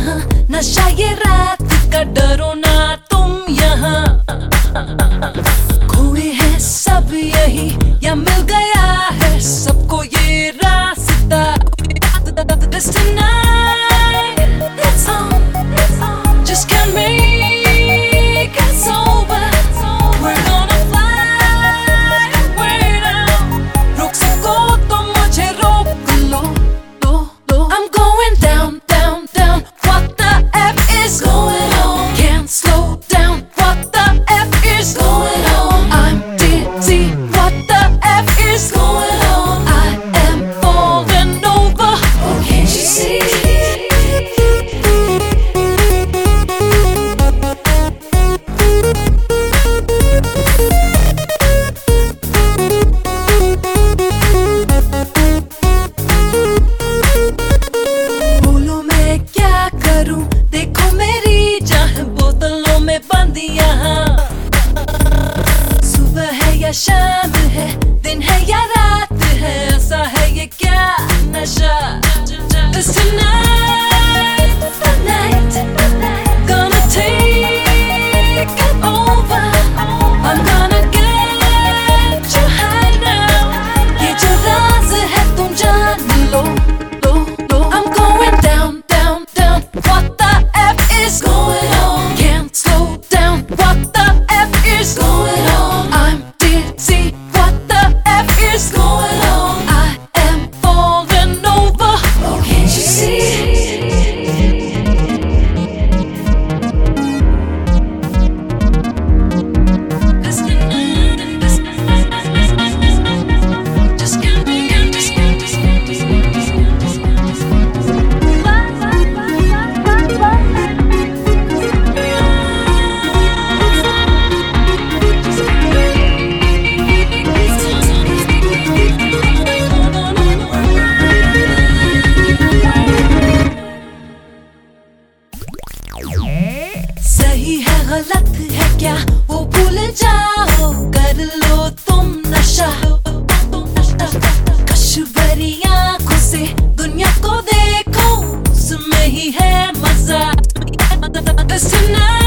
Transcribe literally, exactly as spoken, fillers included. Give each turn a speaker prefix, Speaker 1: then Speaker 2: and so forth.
Speaker 1: यहाँ, नशा ये रात का, डरो ना तुम यहाँ। खोए हैं सब यही या मिल गया है सबको ये रास्ता। This tonight, it's on, it's on. Just can't make it sober. We're gonna fly away now. रोक सको तो मुझे रोक लो, लो, लो. I'm going down, down, down. What the F is going on? Can't slow down. What the F is going on? I'm dizzy. What the F is going on? I am falling over. Oh, can't you see? बोलो मैं क्या करूं, देखो मेरी जान बोतलों में बंद यहाँ। सुबह है या शाम है, दिन है या रात है, ऐसा है ये क्या नशा। This tonight, the night, gonna take it over. I'm gonna get you high now. ये जो राज है तुम जान लो, लो, लो. I'm going down, down, down. What the F is going on? Can't slow down. What the F is going on? I'm dizzy. What the F is going on? I am falling over. Oh, can't you see? This tonight, this just can't be, just can't, just can't, just can't, just can't, just can't. सही है गलत है क्या वो भूल जाओ, कर लो तुम नशा। कश भरी आंखों से दुनिया को देखो, उसमें ही है मजा। This tonight